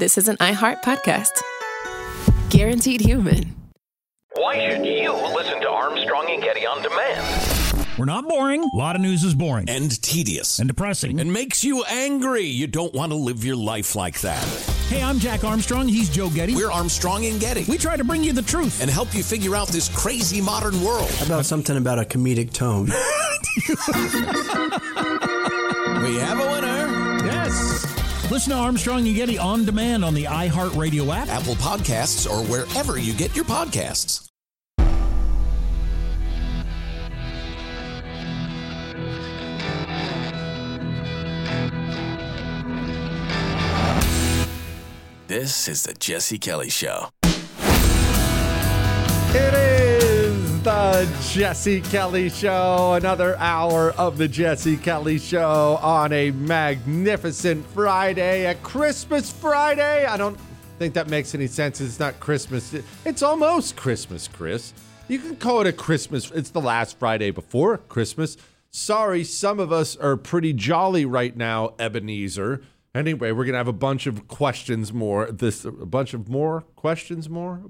this is an iHeart podcast. Guaranteed human. Why should you listen to Armstrong and Getty on demand? We're not boring. A lot of news is boring. And tedious. And depressing. And makes you angry. You don't want to live your life like that. Hey, I'm Jack Armstrong. He's Joe Getty. We're Armstrong and Getty. We try to bring you the truth. And help you figure out this crazy modern world. How about something about a comedic tone? We have a winner. Yes. Listen to Armstrong and Getty on demand on the iHeartRadio app, Apple Podcasts, or wherever you get your podcasts. This is the Jesse Kelly Show. It is the Jesse Kelly Show. Another hour of the Jesse Kelly Show on a magnificent Friday, a Christmas Friday. I don't think that makes any sense. It's not Christmas. It's almost Christmas, Chris. You can call it a Christmas. It's the last Friday before Christmas. Sorry, some of us are pretty jolly right now, Ebenezer. Anyway, we're going to have a bunch of questions more. We're going to have a bunch of more questions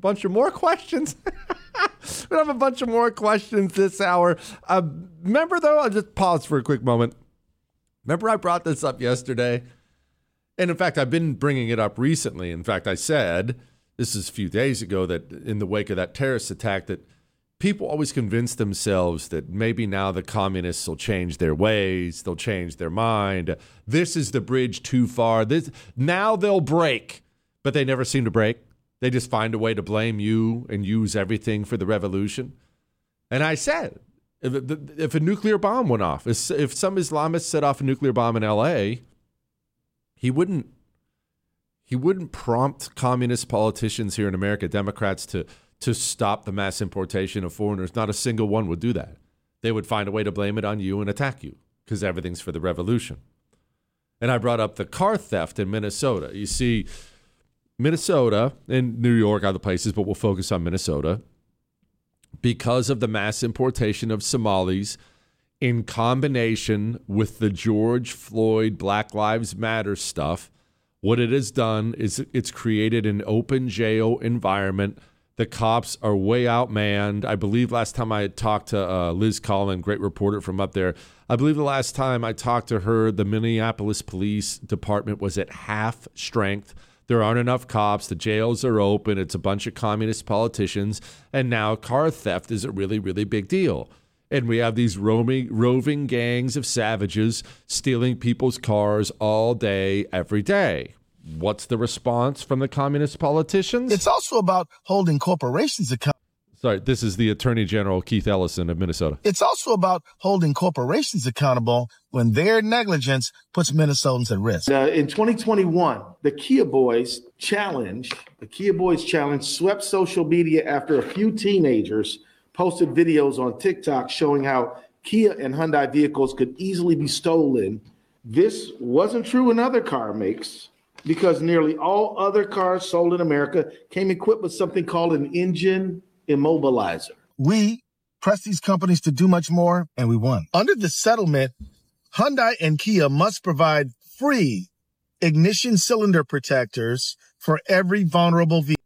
this hour. Remember, though, I'll just pause for a quick moment. Remember I brought this up yesterday? And in fact, I've been bringing it up recently. In fact, I said, this is a few days ago, that in the wake of that terrorist attack, that people always convince themselves that maybe now the communists will change their ways, they'll change their mind. This is the bridge too far. Now they'll break, but they never seem to break. They just find a way to blame you and use everything for the revolution. And I said, if a nuclear bomb went off, if some Islamist set off a nuclear bomb in L.A., he wouldn't prompt communist politicians here in America, Democrats, to stop the mass importation of foreigners. Not a single one would do that. They would find a way to blame it on you and attack you because everything's for the revolution. And I brought up the car theft in Minnesota. You see, Minnesota and New York, other places, but we'll focus on Minnesota. Because of the mass importation of Somalis in combination with the George Floyd Black Lives Matter stuff, what it has done is it's created an open jail environment. The cops are way outmanned. I believe last time I had talked to Liz Collin, great reporter from up there, I believe the last time I talked to her, the Minneapolis Police Department was at half strength. There aren't enough cops. The jails are open. It's a bunch of communist politicians. And now car theft is a really, really big deal. And we have these roving gangs of savages stealing people's cars all day, every day. What's the response from the communist politicians? It's also about holding corporations accountable. Sorry, this is the Attorney General, Keith Ellison of Minnesota. It's also about holding corporations accountable when their negligence puts Minnesotans at risk. In 2021, the Kia Boys Challenge swept social media after a few teenagers posted videos on TikTok showing how Kia and Hyundai vehicles could easily be stolen. This wasn't true in other car makes, because nearly all other cars sold in America came equipped with something called an engine immobilizer. We pressed these companies to do much more, and we won. Under the settlement, Hyundai and Kia must provide free ignition cylinder protectors for every vulnerable vehicle.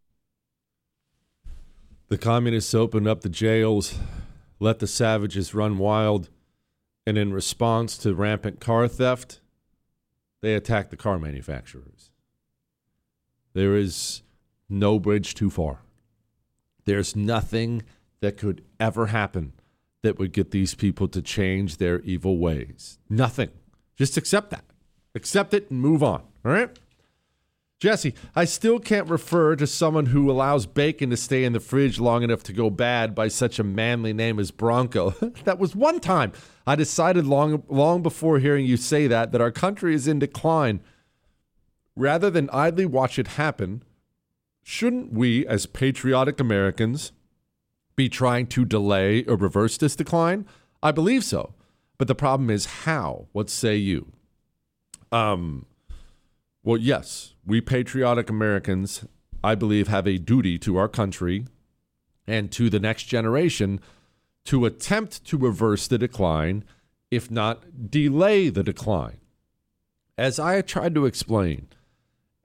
The communists opened up the jails, let the savages run wild, and in response to rampant car theft, they attacked the car manufacturers. There is no bridge too far. There's nothing that could ever happen that would get these people to change their evil ways. Nothing. Just accept that. Accept it and move on. All right? Jesse, I still can't refer to someone who allows bacon to stay in the fridge long enough to go bad by such a manly name as Bronco. That was one time I decided long before hearing you say that our country is in decline. Rather than idly watch it happen, shouldn't we, as patriotic Americans, be trying to delay or reverse this decline? I believe so. But the problem is how? What say you? Well, yes, we patriotic Americans, I believe, have a duty to our country and to the next generation to attempt to reverse the decline, if not delay the decline. As I tried to explain,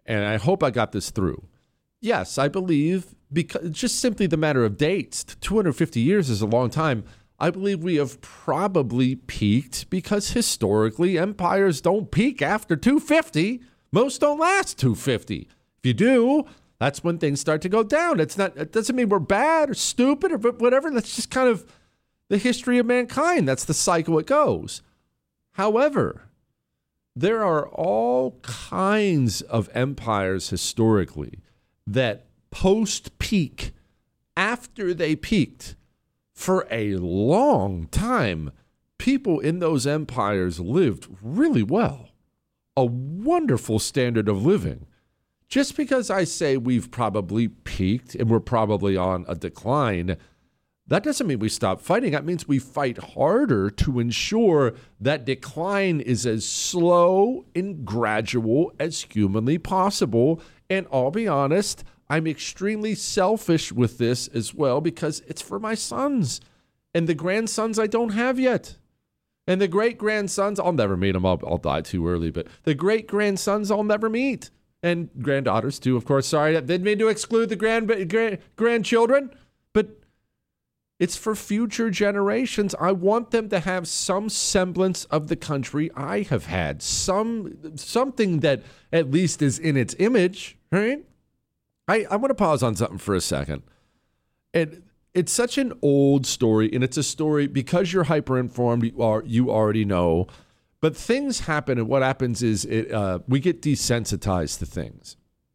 and I hope I got this through. Yes, I believe, because it's just simply the matter of dates. 250 years is a long time. I believe we have probably peaked because historically empires don't peak after 250. Most don't last 250. If you do, that's when things start to go down. It doesn't mean we're bad or stupid or whatever. That's just kind of the history of mankind. That's the cycle it goes. However, there are all kinds of empires historically that post-peak, after they peaked, for a long time, people in those empires lived really well. A wonderful standard of living. Just because I say we've probably peaked and we're probably on a decline, that doesn't mean we stop fighting. That means we fight harder to ensure that decline is as slow and gradual as humanly possible. And I'll be honest, I'm extremely selfish with this as well because it's for my sons and the grandsons I don't have yet. And the great-grandsons, I'll never meet them. I'll die too early. But the great-grandsons I'll never meet. And granddaughters too, of course. Sorry, I didn't mean to exclude the grandchildren. But it's for future generations. I want them to have some semblance of the country I have had. Something that at least is in its image, right? I want to pause on something for a second. And it's such an old story, and it's a story because you're hyper-informed, you already know. But things happen, and what happens is we get desensitized to things.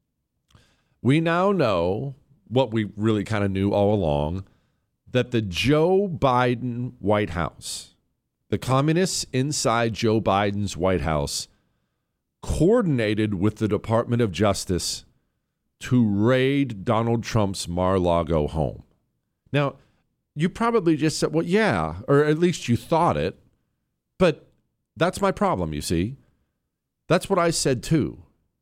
We now know what we really kind of knew all along, that the Joe Biden White House, the communists inside Joe Biden's White House, coordinated with the Department of Justice to raid Donald Trump's Mar-a-Lago home. Now, you probably just said, well, yeah, or at least you thought it, but that's my problem, you see. That's what I said too.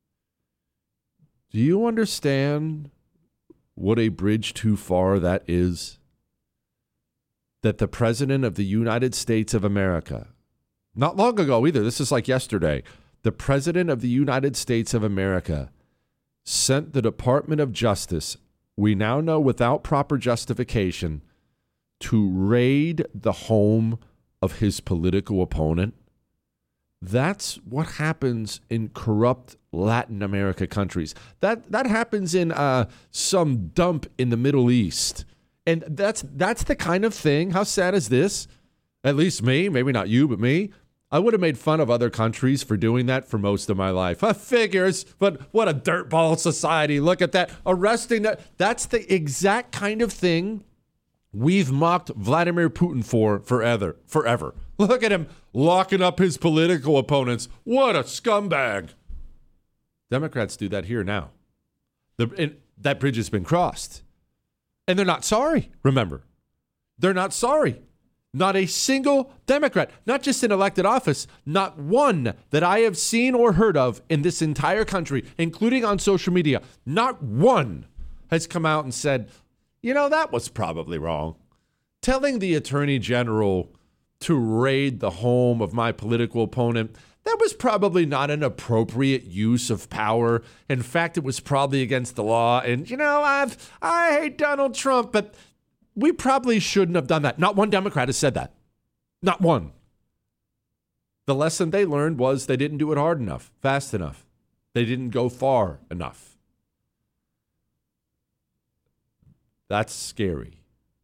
Do you understand what a bridge too far that is? That the President of the United States of America, not long ago either, this is like yesterday, the President of the United States of America sent the Department of Justice, we now know without proper justification, to raid the home of his political opponent. That's what happens in corrupt Latin America countries. That happens in some dump in the Middle East. And that's the kind of thing. How sad is this? At least me, maybe not you, but me. I would have made fun of other countries for doing that for most of my life. Figures, but what a dirtball society. Look at that. Arresting that. That's the exact kind of thing we've mocked Vladimir Putin for forever. Look at him locking up his political opponents. What a scumbag. Democrats do that here now. That bridge has been crossed. And they're not sorry, remember. They're not sorry. Not a single Democrat, not just in elected office, not one that I have seen or heard of in this entire country, including on social media, not one has come out and said, that was probably wrong. Telling the Attorney General to raid the home of my political opponent, that was probably not an appropriate use of power. In fact, it was probably against the law. And, I hate Donald Trump, but we probably shouldn't have done that. Not one Democrat has said that. Not one. The lesson they learned was they didn't do it hard enough, fast enough. They didn't go far enough. That's scary.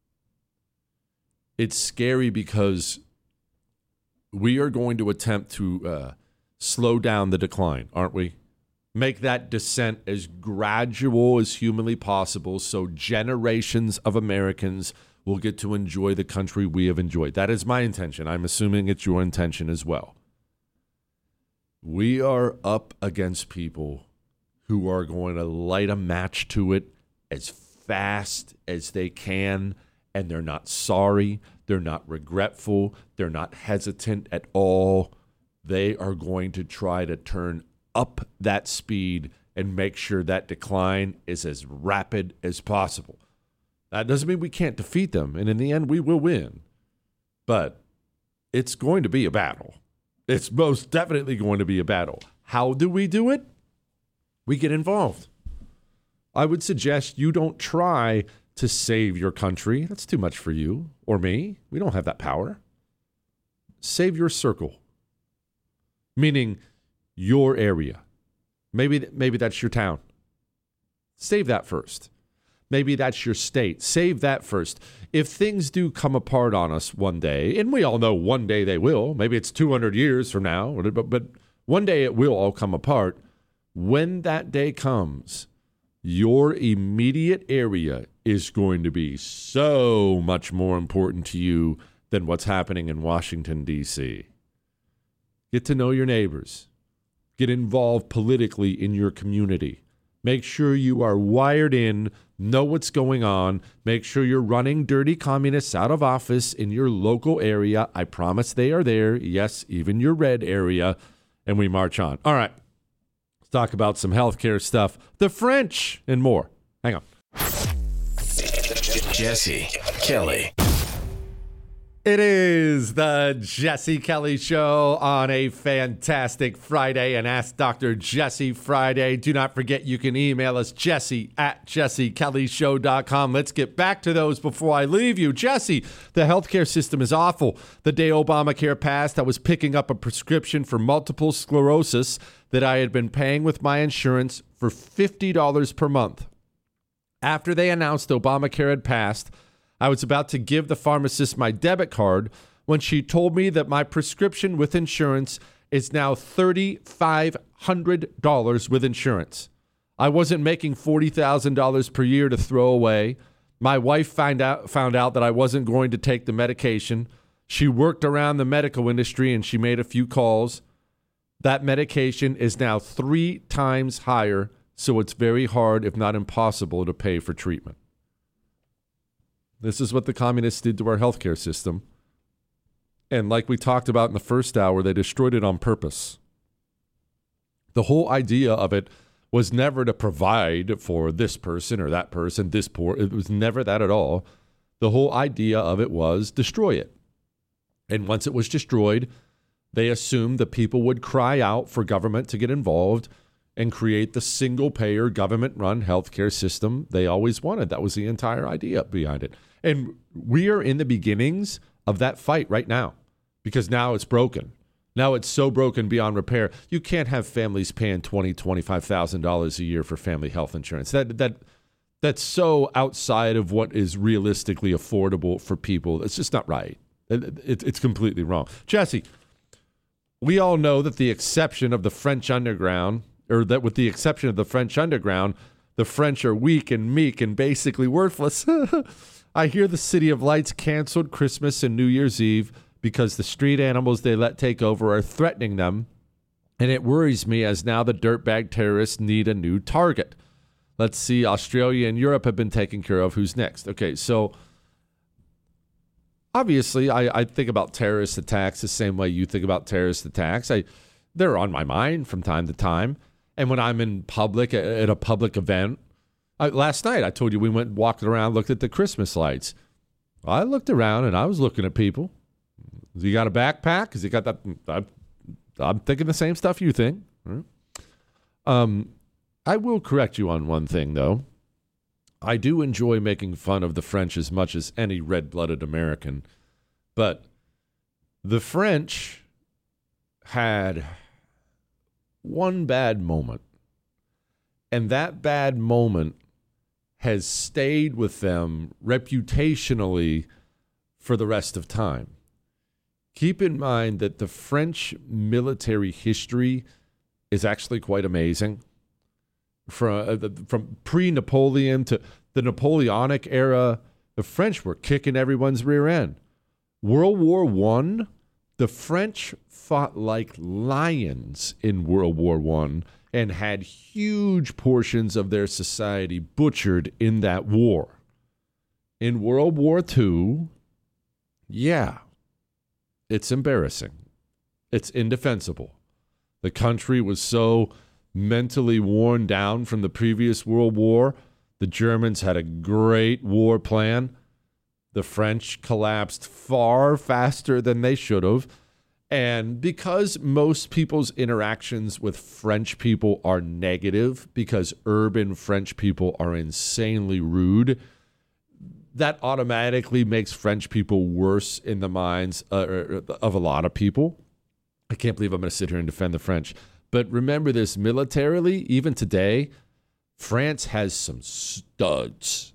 It's scary because we are going to attempt to slow down the decline, aren't we? Make that descent as gradual as humanly possible so generations of Americans will get to enjoy the country we have enjoyed. That is my intention. I'm assuming it's your intention as well. We are up against people who are going to light a match to it as fast as they can, and they're not sorry. They're not regretful. They're not hesitant at all. They are going to try to turn up that speed and make sure that decline is as rapid as possible. That doesn't mean we can't defeat them, and in the end, we will win. But it's going to be a battle. It's most definitely going to be a battle. How do we do it? we get involved. I would suggest you don't try to save your country. That's too much for you or me. We don't have that power. Save your circle, meaning your area. Maybe that's your town. Save that first. Maybe that's your state. Save that first. If things do come apart on us one day, and we all know one day they will, maybe it's 200 years from now, but one day it will all come apart. When that day comes, your immediate area is going to be so much more important to you than what's happening in Washington, D.C. Get to know your neighbors. Get involved politically in your community. Make sure you are wired in, know what's going on. Make sure you're running dirty communists out of office in your local area. I promise they are there. Yes, even your red area. And we march on. All right. Let's talk about some healthcare stuff, the French, and more. Hang on. Jesse Kelly. It is the Jesse Kelly Show on a fantastic Friday, and Ask Dr. Jesse Friday. Do not forget you can email us, jesse@jessekellyshow.com. Let's get back to those before I leave you. Jesse, the healthcare system is awful. The day Obamacare passed, I was picking up a prescription for multiple sclerosis that I had been paying with my insurance for $50 per month. After they announced Obamacare had passed, I was about to give the pharmacist my debit card when she told me that my prescription with insurance is now $3,500 with insurance. I wasn't making $40,000 per year to throw away. My wife found out that I wasn't going to take the medication. She worked around the medical industry and she made a few calls. That medication is now 3 times higher, so it's very hard, if not impossible, to pay for treatment. This is what the communists did to our healthcare system. And like we talked about in the first hour, they destroyed it on purpose. The whole idea of it was never to provide for this person or that person, this poor. It was never that at all. The whole idea of it was destroy it. And once it was destroyed, they assumed that people would cry out for government to get involved and create the single-payer, government-run healthcare system they always wanted. That was the entire idea behind it. And we are in the beginnings of that fight right now because now it's broken. Now it's so broken beyond repair. You can't have families paying $20,000, $25,000 a year for family health insurance. That's so outside of what is realistically affordable for people. It's just not right. It's completely wrong. Jesse, we all know that the exception of the French underground, or that with the exception of the French underground, the French are weak and meek and basically worthless. I hear the City of Lights canceled Christmas and New Year's Eve because the street animals they let take over are threatening them, and it worries me as now the dirtbag terrorists need a new target. Let's see, Australia and Europe have been taken care of. Who's next? Okay, so obviously I think about terrorist attacks the same way you think about terrorist attacks. They're on my mind from time to time. And when I'm in public, at a public event, last night I told you we went walking around, looked at the Christmas lights. I looked around and I was looking at people. You got a backpack? Because you got that. I'm thinking the same stuff you think. I will correct you on one thing, though. I do enjoy making fun of the French as much as any red-blooded American. But the French had one bad moment, and that bad moment has stayed with them reputationally for the rest of time. Keep in mind that the French military history is actually quite amazing. From pre-Napoleon to the Napoleonic era, the French were kicking everyone's rear end. World War I, the French fought like lions in World War I and had huge portions of their society butchered in that war. In World War II, yeah, it's embarrassing. It's indefensible. The country was so mentally worn down from the previous World War. The Germans had a great war plan. The French collapsed far faster than they should have. And because most people's interactions with French people are negative, because urban French people are insanely rude, that automatically makes French people worse in the minds of a lot of people. I can't believe I'm going to sit here and defend the French. But remember this, militarily, even today, France has some studs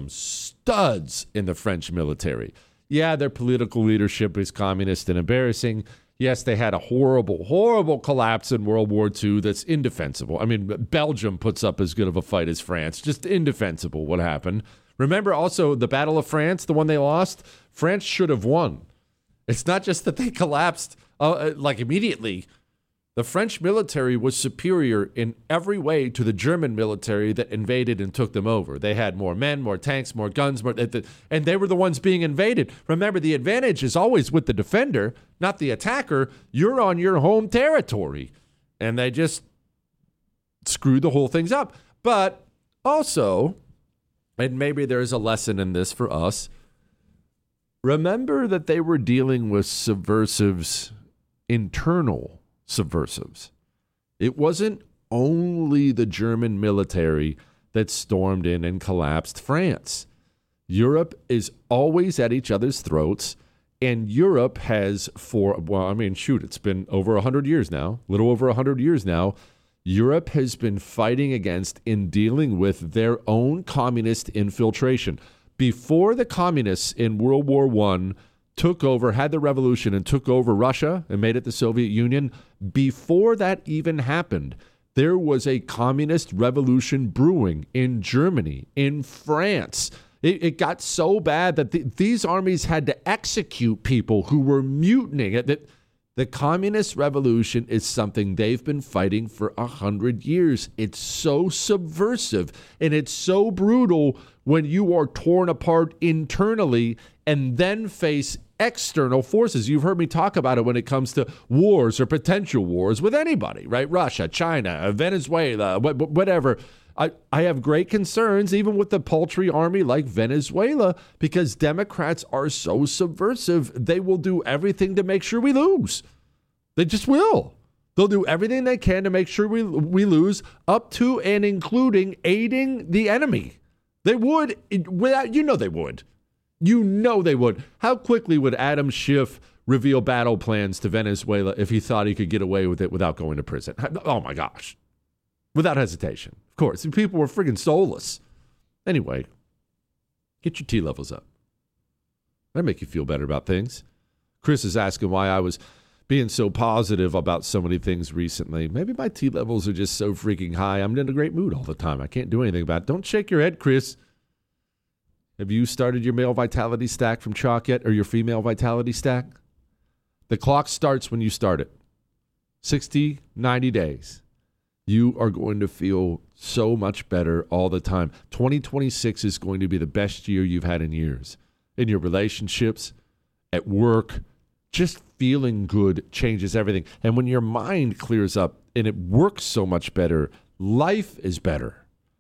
in the French military. Yeah, their political leadership is communist and embarrassing. Yes, they had a horrible, horrible collapse in World War II that's indefensible. I mean, Belgium puts up as good of a fight as France. Just indefensible what happened. Remember also the Battle of France, the one they lost? France should have won. It's not just that they collapsed immediately. The French military was superior in every way to the German military that invaded and took them over. They had more men, more tanks, more guns, and they were the ones being invaded. Remember, the advantage is always with the defender, not the attacker. You're on your home territory. And they just screwed the whole thing up. But also, and maybe there's a lesson in this for us, remember that they were dealing with subversives, internal subversives. It wasn't only the German military that stormed in and collapsed France. Europe is always at each other's throats, and Europe has it's been over 100 years now, a little over 100 years now. Europe has been fighting against in dealing with their own communist infiltration. Before the communists in World War I took over, had the revolution and took over Russia and made it the Soviet Union, before that even happened, there was a communist revolution brewing in Germany, in France. It got so bad that these armies had to execute people who were mutinying. The communist revolution is something they've been fighting for 100 years. It's so subversive and it's so brutal when you are torn apart internally and then face external forces. You've heard me talk about it when it comes to wars or potential wars with anybody, right? Russia, China, Venezuela, whatever. I have great concerns, even with the paltry army like Venezuela, because Democrats are so subversive. They will do everything to make sure we lose. They just will. They'll do everything they can to make sure we lose, up to and including aiding the enemy. They would, they would. You know they would. How quickly would Adam Schiff reveal battle plans to Venezuela if he thought he could get away with it without going to prison? Oh, my gosh. Without hesitation. Of course. People were friggin' soulless. Anyway, get your T levels up. That'll make you feel better about things. Chris is asking why I was being so positive about so many things recently. Maybe my T levels are just so freaking high. I'm in a great mood all the time. I can't do anything about it. Don't shake your head, Chris. Have you started your male vitality stack from Chalk yet, or your female vitality stack? The clock starts when you start it. 60, 90 days. You are going to feel so much better all the time. 2026 is going to be the best year you've had in years. In your relationships, at work, just feeling good changes everything. And when your mind clears up and it works so much better, life is better.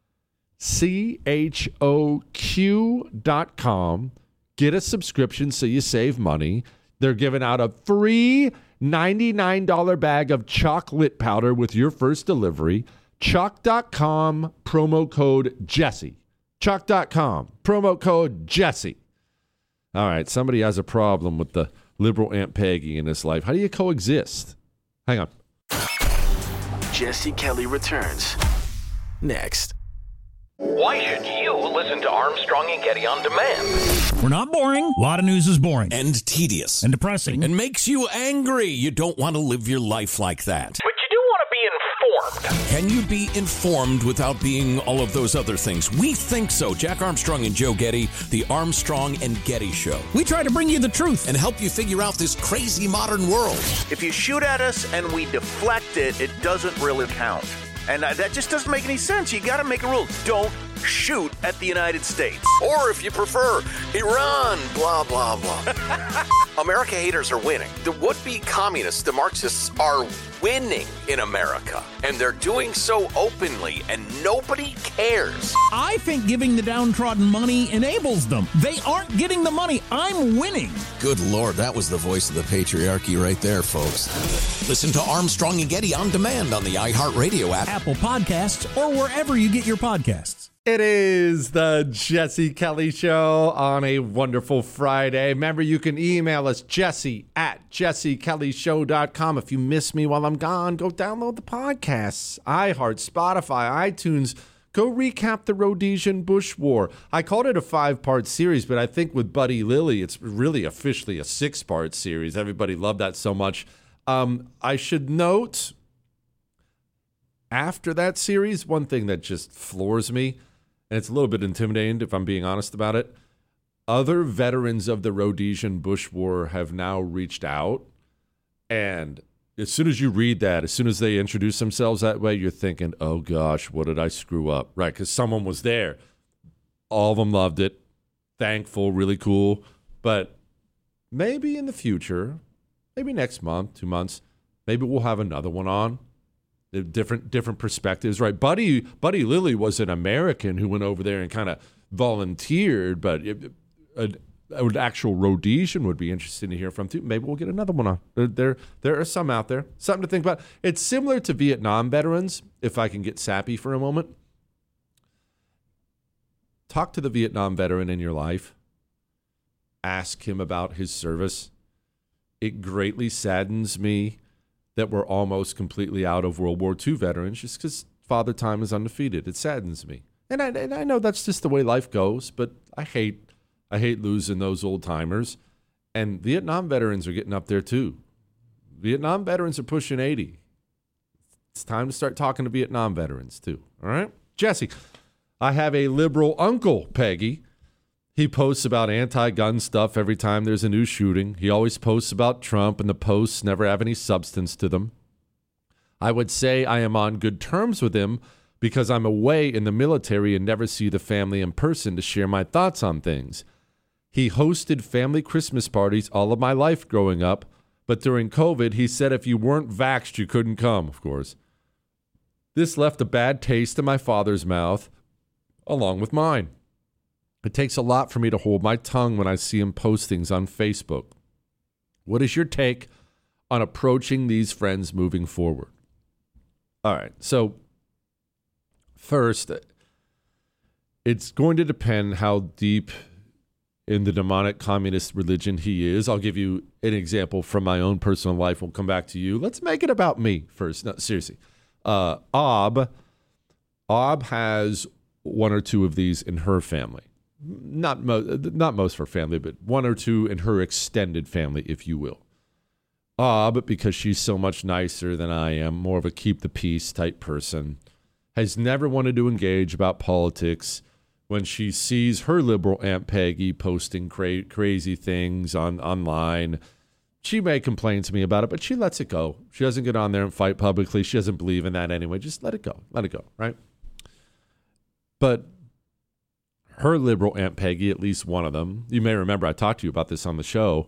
CHOQ.com. Get a subscription so you save money. They're giving out a free $99 bag of chocolate powder with your first delivery. Chalk.com, promo code Jesse. Chalk.com, promo code Jesse. All right, somebody has a problem with the liberal Aunt Peggy in his life. How do you coexist? Hang on. Jesse Kelly returns next. Why should you listen to Armstrong and Getty on demand? We're not boring. A lot of news is boring. And tedious. And depressing. And makes you angry. You don't want to live your life like that. But you do want to be informed. Can you be informed without being all of those other things? We think so. Jack Armstrong and Joe Getty, the Armstrong and Getty Show. We try to bring you the truth. And help you figure out this crazy modern world. If you shoot at us and we deflect it, it doesn't really count. And that just doesn't make any sense. You got to make a rule. Don't shoot at the United States. Or if you prefer, Iran, blah, blah, blah. America haters are winning. The would-be communists, the Marxists, are winning in America. And they're doing so openly, and nobody cares. I think giving the downtrodden money enables them. They aren't getting the money. I'm winning. Good Lord, that was the voice of the patriarchy right there, folks. Listen to Armstrong and Getty on demand on the iHeartRadio app, Apple Podcasts, or wherever you get your podcasts. It is the Jesse Kelly Show on a wonderful Friday. Remember, you can email us, jesse@jessekellyshow.com. If you miss me while I'm gone, go download the podcasts. iHeart, Spotify, iTunes. Go recap the Rhodesian Bush War. I called it a 5-part series, but I think with Buddy Lilly, it's really officially a 6-part series. Everybody loved that so much. I should note, after that series, one thing that just floors me, and it's a little bit intimidating if I'm being honest about it, other veterans of the Rhodesian Bush War have now reached out, and as soon as you read that, as soon as they introduce themselves that way, you're thinking, oh gosh, what did I screw up? Right, because someone was there. All of them loved it. Thankful, really cool. But maybe in the future, maybe next month, 2 months, maybe we'll have another one on. Different perspectives, right? Buddy Lilly was an American who went over there and kind of volunteered, but an actual Rhodesian would be interesting to hear from too. Maybe we'll get another one on. There are some out there. Something to think about. It's similar to Vietnam veterans, if I can get sappy for a moment. Talk to the Vietnam veteran in your life. Ask him about his service. It greatly saddens me that we're almost completely out of World War II veterans just because Father Time is undefeated. It saddens me. And I know that's just the way life goes, but I hate losing those old timers. And Vietnam veterans are getting up there too. Vietnam veterans are pushing 80. It's time to start talking to Vietnam veterans too. All right? Jesse, I have a liberal uncle, Peggy. He posts about anti-gun stuff every time there's a new shooting. He always posts about Trump, and the posts never have any substance to them. I would say I am on good terms with him because I'm away in the military and never see the family in person to share my thoughts on things. He hosted family Christmas parties all of my life growing up, but during COVID, he said if you weren't vaxxed, you couldn't come, of course. This left a bad taste in my father's mouth, along with mine. It takes a lot for me to hold my tongue when I see him post things on Facebook. What is your take on approaching these friends moving forward? All right, so first, it's going to depend how deep in the demonic communist religion he is. I'll give you an example from my own personal life. We'll come back to you. Let's make it about me first. No, seriously. Ob has one or two of these in her family. Not most of her family, but one or two in her extended family, if you will. But because she's so much nicer than I am, more of a keep the peace type person, has never wanted to engage about politics. When she sees her liberal Aunt Peggy posting crazy things online, she may complain to me about it, but she lets it go. She doesn't get on there and fight publicly. She doesn't believe in that anyway. Just let it go. Let it go, right? But her liberal Aunt Peggy, at least one of them, you may remember I talked to you about this on the show.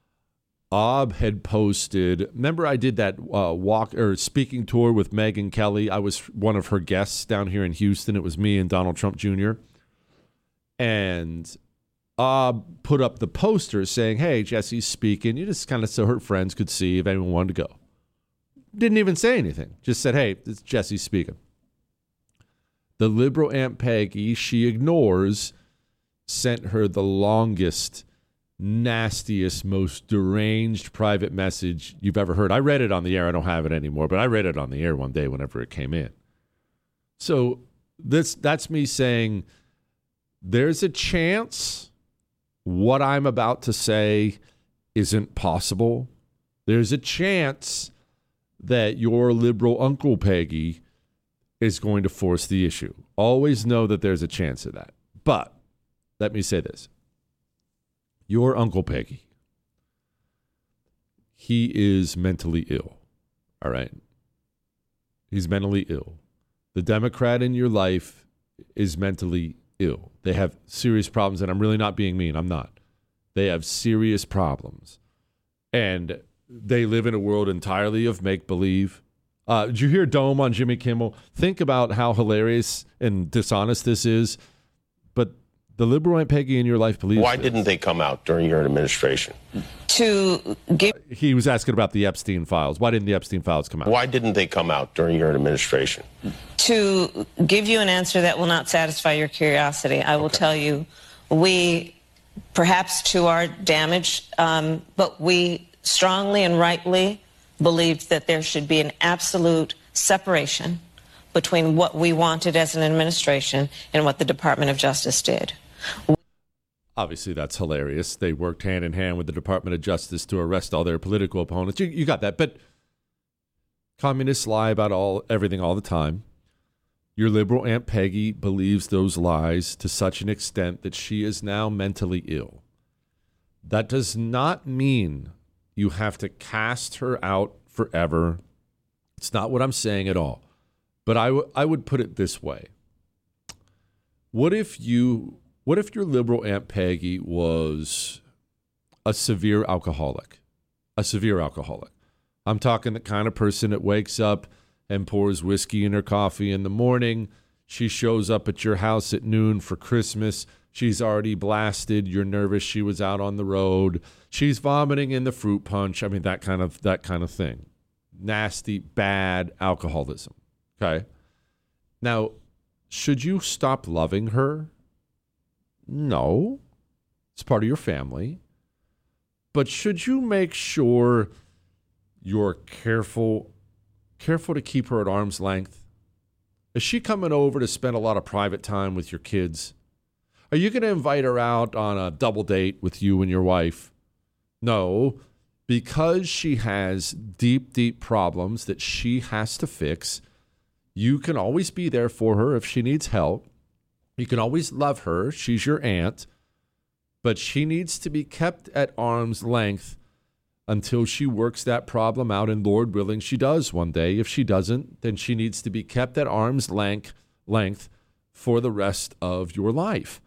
Ob had posted, remember I did that speaking tour with Megyn Kelly? I was one of her guests down here in Houston. It was me and Donald Trump Jr. And Ob put up the poster saying, hey, Jesse's speaking. You just kind of so her friends could see if anyone wanted to go. Didn't even say anything. Just said, hey, it's Jesse speaking. The liberal Aunt Peggy, she ignores, sent her the longest, nastiest, most deranged private message you've ever heard. I read it on the air. I don't have it anymore, but I read it on the air one day whenever it came in. So that's me saying there's a chance what I'm about to say isn't possible. There's a chance that your liberal Uncle Peggy is going to force the issue. Always know that there's a chance of that. But let me say this. Your Uncle Peggy, he is mentally ill, all right? He's mentally ill. The Democrat in your life is mentally ill. They have serious problems, and I'm really not being mean. I'm not. They have serious problems. And they live in a world entirely of make-believe. Did you hear Dome on Jimmy Kimmel? Think about how hilarious and dishonest this is. But the liberal Aunt Peggy in your life believes Why this. didn't they come out during your administration? He was asking about the Epstein files. Why didn't the Epstein files come out? Why didn't they come out during your administration? To give you an answer that will not satisfy your curiosity, I will tell you, we, perhaps to our damage, but we strongly and rightly believed that there should be an absolute separation between what we wanted as an administration and what the Department of Justice did. Obviously, that's hilarious. They worked hand in hand with the Department of Justice to arrest all their political opponents. You got that. But communists lie about everything all the time. Your liberal Aunt Peggy believes those lies to such an extent that she is now mentally ill. That does not mean you have to cast her out forever. It's not what I'm saying at all. But I would put it this way. What if your liberal Aunt Peggy was a severe alcoholic? A severe alcoholic. I'm talking the kind of person that wakes up and pours whiskey in her coffee in the morning. She shows up at your house at noon for Christmas. She's already blasted. You're nervous. She was out on the road. She's vomiting in the fruit punch. I mean, that kind of thing. Nasty, bad alcoholism. Okay. Now, should you stop loving her? No. It's part of your family. But should you make sure you're careful to keep her at arm's length? Is she coming over to spend a lot of private time with your kids? Are you going to invite her out on a double date with you and your wife? No, because she has deep, deep problems that she has to fix. You can always be there for her if she needs help. You can always love her. She's your aunt. But she needs to be kept at arm's length until she works that problem out, and Lord willing, she does one day. If she doesn't, then she needs to be kept at arm's length for the rest of your life.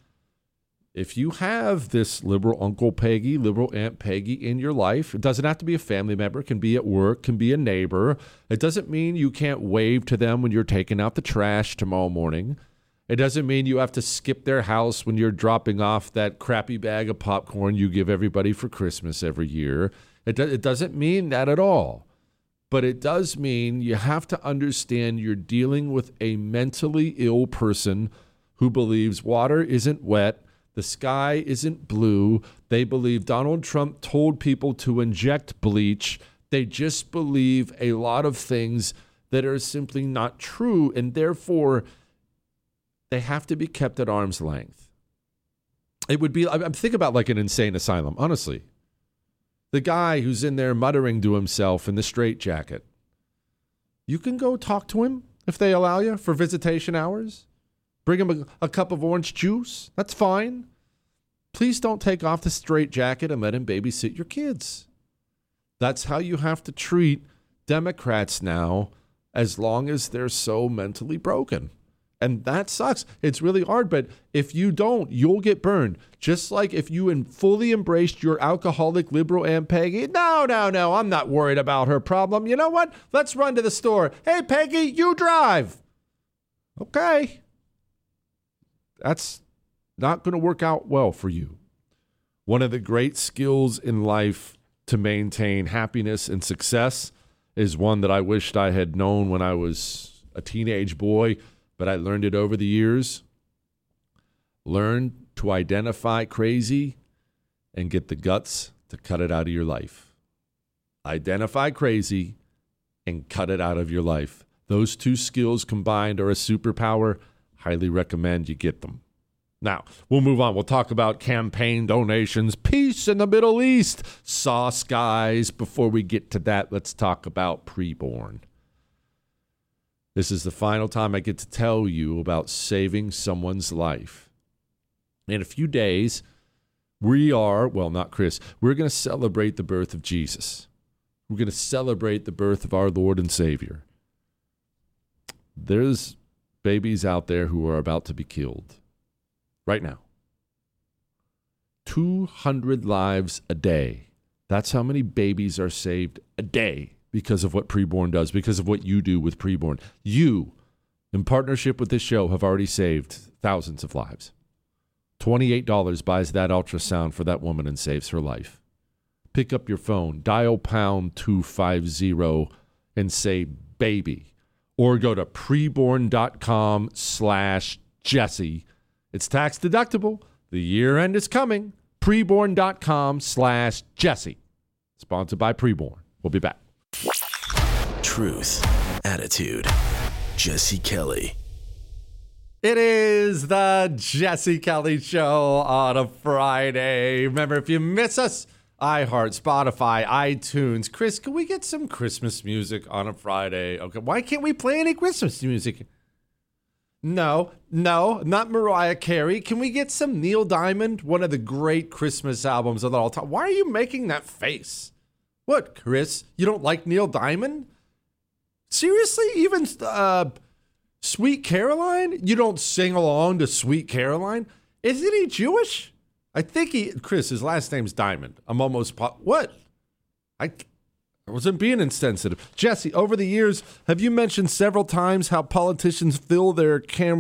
If you have this liberal Uncle Peggy, liberal Aunt Peggy in your life, it doesn't have to be a family member. It can be at work, can be a neighbor. It doesn't mean you can't wave to them when you're taking out the trash tomorrow morning. It doesn't mean you have to skip their house when you're dropping off that crappy bag of popcorn you give everybody for Christmas every year. It doesn't mean that at all. But it does mean you have to understand you're dealing with a mentally ill person who believes water isn't wet, the sky isn't blue. They believe Donald Trump told people to inject bleach. They just believe a lot of things that are simply not true, and therefore they have to be kept at arm's length. It would be, I'm thinking about like an insane asylum, honestly. The guy who's in there muttering to himself in the straitjacket. You can go talk to him if they allow you for visitation hours. Bring him a cup of orange juice. That's fine. Please don't take off the straitjacket and let him babysit your kids. That's how you have to treat Democrats now, as long as they're so mentally broken. And that sucks. It's really hard, but if you don't, you'll get burned. Just like if you fully embraced your alcoholic liberal Aunt Peggy. No, I'm not worried about her problem. You know what? Let's run to the store. Hey, Peggy, you drive. Okay. That's not going to work out well for you. One of the great skills in life to maintain happiness and success is one that I wished I had known when I was a teenage boy, but I learned it over the years. Learn to identify crazy and get the guts to cut it out of your life. Identify crazy and cut it out of your life. Those two skills combined are a superpower. Highly recommend you get them. Now, we'll move on. We'll talk about campaign donations, peace in the Middle East, saw skies. Before we get to that, let's talk about preborn. This is the final time I get to tell you about saving someone's life. In a few days, we're going to celebrate the birth of Jesus. We're going to celebrate the birth of our Lord and Savior. There's babies out there who are about to be killed right now. 200 lives a day. That's how many babies are saved a day because of what Preborn does, because of what you do with Preborn. You, in partnership with this show, have already saved thousands of lives. $28 buys that ultrasound for that woman and saves her life. Pick up your phone, dial pound 250 and say baby. Or go to preborn.com/Jesse. It's tax deductible. The year end is coming. Preborn.com/Jesse. Sponsored by Preborn. We'll be back. Truth, attitude, Jesse Kelly. It is the Jesse Kelly Show on a Friday. Remember, if you miss us, iHeart, Spotify, iTunes. Chris, can we get some Christmas music on a Friday? Okay, why can't we play any Christmas music? No, not Mariah Carey. Can we get some Neil Diamond? One of the great Christmas albums of all time. Why are you making that face? What, Chris? You don't like Neil Diamond? Seriously? Even Sweet Caroline? You don't sing along to Sweet Caroline? Isn't he Jewish? I think Chris, his last name's Diamond. I'm almost, what? I wasn't being insensitive. Jesse, over the years, have you mentioned several times how politicians fill their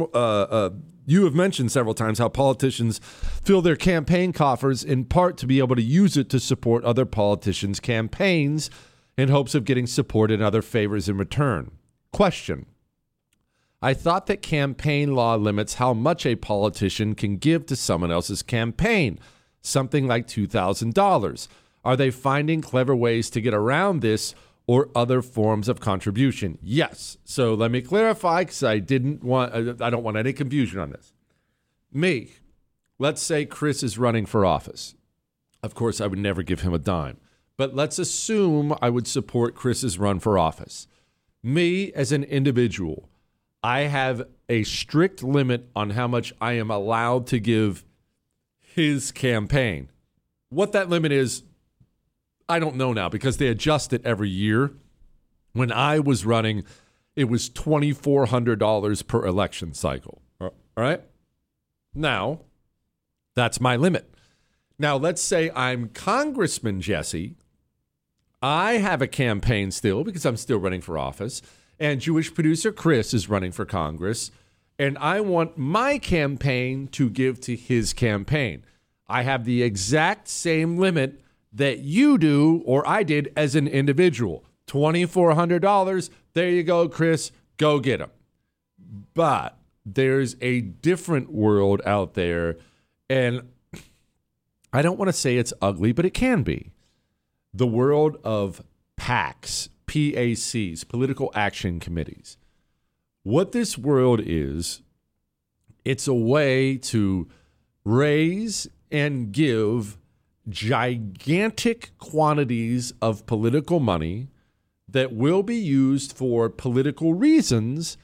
you have mentioned several times how politicians fill their campaign coffers in part to be able to use it to support other politicians' campaigns in hopes of getting support and other favors in return. Question. I thought that campaign law limits how much a politician can give to someone else's campaign, something like $2,000. Are they finding clever ways to get around this or other forms of contribution? Yes. So let me clarify because I don't want any confusion on this. Me, let's say Chris is running for office. Of course, I would never give him a dime. But let's assume I would support Chris's run for office. Me, as an individual, I have a strict limit on how much I am allowed to give his campaign. What that limit is, I don't know now because they adjust it every year. When I was running, it was $2,400 per election cycle. All right? Now, that's my limit. Now, let's say I'm Congressman Jesse. I have a campaign still because I'm still running for office. And Jewish producer Chris is running for Congress. And I want my campaign to give to his campaign. I have the exact same limit that you do or I did as an individual. $2,400. There you go, Chris. Go get them. But there's a different world out there. And I don't want to say it's ugly, but it can be. The world of PACs. PACs, political action committees. What this world is, it's a way to raise and give gigantic quantities of political money that will be used for political reasons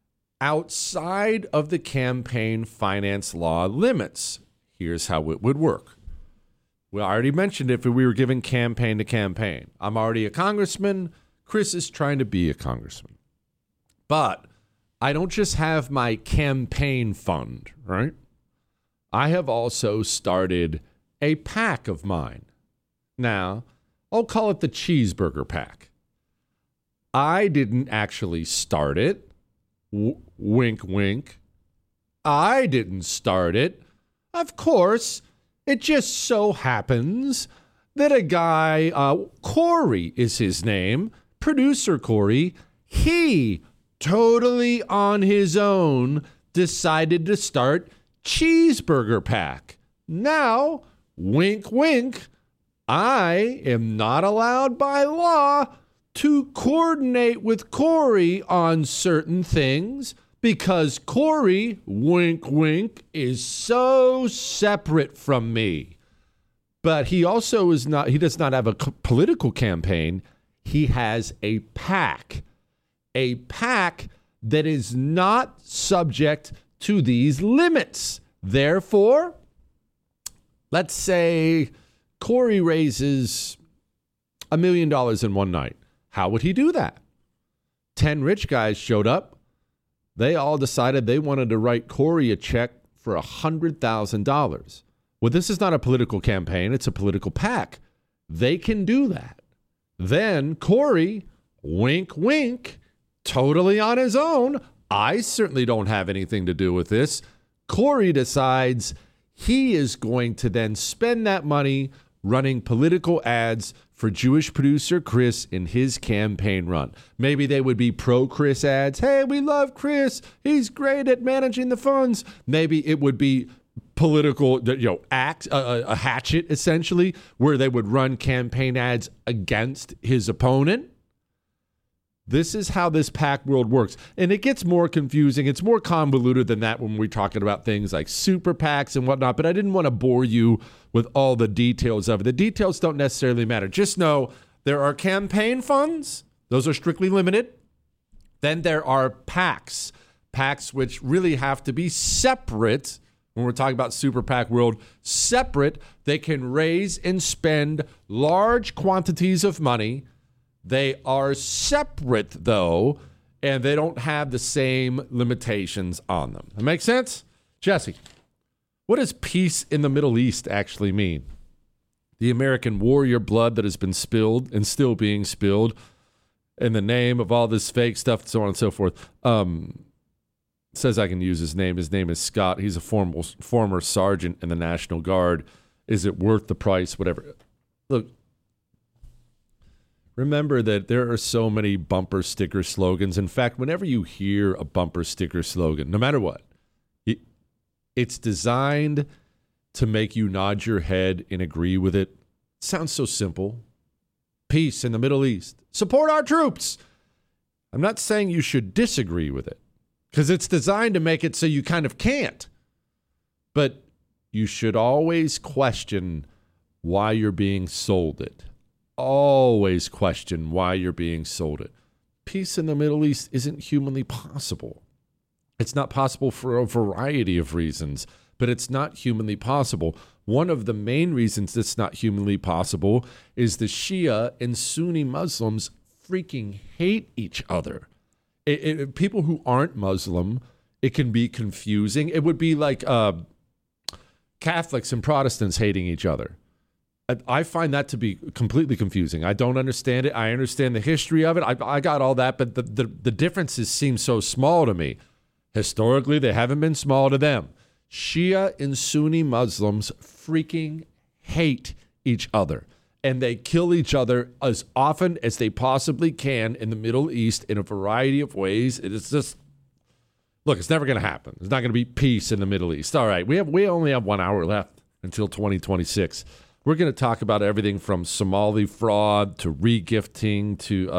outside of the campaign finance law limits. Here's how it would work. We already mentioned if we were giving campaign to campaign. I'm already a congressman. Chris is trying to be a congressman. But I don't just have my campaign fund, right? I have also started a PAC of mine. Now, I'll call it the Cheeseburger PAC. I didn't actually start it. Wink, wink. I didn't start it. Of course, it just so happens that a guy, Corey is his name, producer Corey, he totally on his own decided to start Cheeseburger PAC. Now, wink, wink, I am not allowed by law to coordinate with Corey on certain things because Corey, wink, wink, is so separate from me. But he also is not, he does not have a political campaign. He has a PAC that is not subject to these limits. Therefore, let's say Corey raises $1 million in one night. How would he do that? 10 rich guys showed up. they all decided they wanted to write Corey a check for $100,000. Well, this is not a political campaign. It's a political PAC. They can do that. Then Corey, wink, wink, totally on his own. I certainly don't have anything to do with this. Corey decides he is going to then spend that money running political ads for Jewish producer Chris in his campaign run. Maybe they would be pro-Chris ads. Hey, we love Chris. He's great at managing the funds. Maybe it would be political, a hatchet, essentially, where they would run campaign ads against his opponent. This is how this PAC world works. And it gets more confusing. It's more convoluted than that when we're talking about things like super PACs and whatnot. But I didn't want to bore you with all the details of it. The details don't necessarily matter. Just know there are campaign funds. Those are strictly limited. Then there are PACs. PACs which really have to be separate. When we're talking about super PAC world, separate. They can raise and spend large quantities of money. They are separate, though, and they don't have the same limitations on them. That makes sense? Jesse, what does peace in the Middle East actually mean? The American warrior blood that has been spilled and still being spilled in the name of all this fake stuff, so on and so forth. Says I can use his name. His name is Scott. He's a former sergeant in the National Guard. Is it worth the price? Whatever. Look. Remember that there are so many bumper sticker slogans. In fact, whenever you hear a bumper sticker slogan, no matter what, it's designed to make you nod your head and agree with it. It sounds so simple. Peace in the Middle East. Support our troops. I'm not saying you should disagree with it because it's designed to make it so you kind of can't. But you should always question why you're being sold it. Always question why you're being sold it. Peace in the Middle East isn't humanly possible. It's not possible for a variety of reasons, but it's not humanly possible. One of the main reasons it's not humanly possible is the Shia and Sunni Muslims freaking hate each other. People who aren't Muslim, it can be confusing. It would be like Catholics and Protestants hating each other. I find that to be completely confusing. I don't understand it. I understand the history of it. I got all that, but the differences seem so small to me. Historically, they haven't been small to them. Shia and Sunni Muslims freaking hate each other, and they kill each other as often as they possibly can in the Middle East in a variety of ways. It is just, look, it's never going to happen. There's not going to be peace in the Middle East. All right, we only have 1 hour left until 2026. We're going to talk about everything from Somali fraud to regifting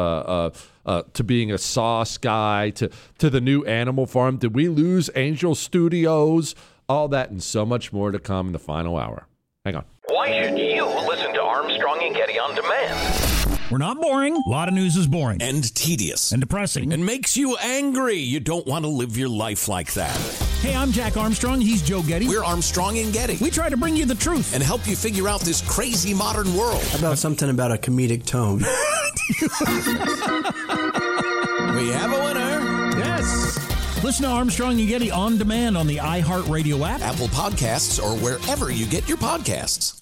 to being a sauce guy to the new Animal Farm. Did we lose Angel Studios? All that and so much more to come in the final hour. Hang on. Why should you listen to Armstrong and Getty on demand? We're not boring. A lot of news is boring. And tedious. And depressing. And makes you angry. You don't want to live your life like that. Hey, I'm Jack Armstrong. He's Joe Getty. We're Armstrong and Getty. We try to bring you the truth. And help you figure out this crazy modern world. How about something about a comedic tone? We have a winner. Yes. Listen to Armstrong and Getty on demand on the iHeartRadio app, Apple Podcasts, or wherever you get your podcasts.